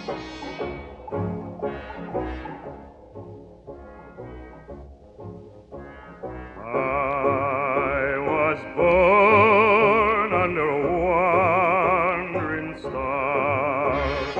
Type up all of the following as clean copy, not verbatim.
I was born under a wandering star.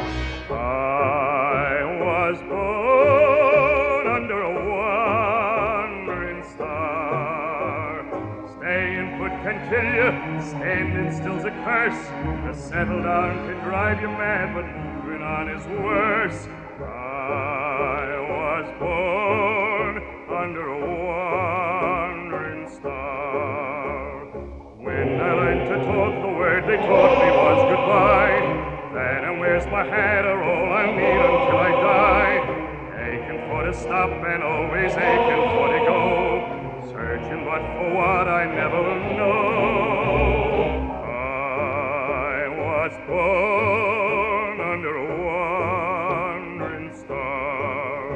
I was born under a wandering star. Staying put can kill you, standing still's a curse. To settle down can drive you mad, but moving on is worse. I was born under a wandering star. When I learned to talk, the word they taught me was goodbye. Then and where's my hat are all I'll need until I die. Aching for to stop and always aching for to go. Searching but for what I never will know. I was born under a wandering star.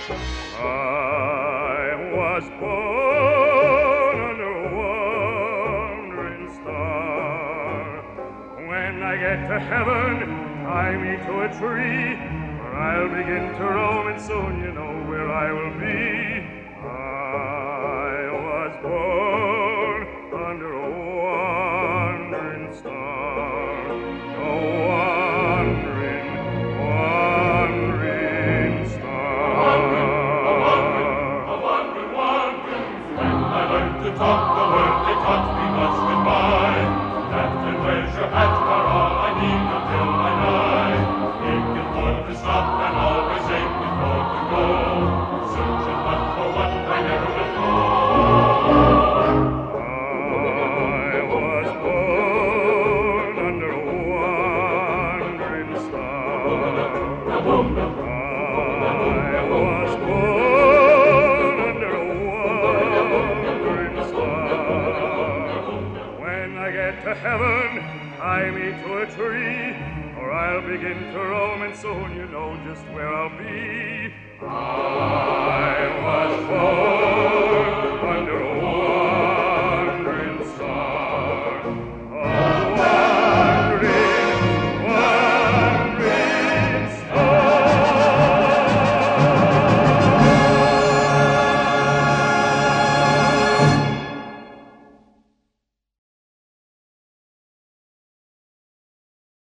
I was born under a wandering star. When I get to heaven, tie me to a tree, for I'll begin to roam, and soon you know where I will be. I was born under a wandering star. A wandering, wandering star. When I learned to talk, the word they taught me was goodbye. Captain, where's your hat? For all I need until I die. Aching for to stop and always aching for to go. Searching but for what I never will know. I was born under a wandering star. I was born under a wandering star. When I get to heaven, tie me to a tree, or I'll begin to roam, and soon you know just where I'll be. I was born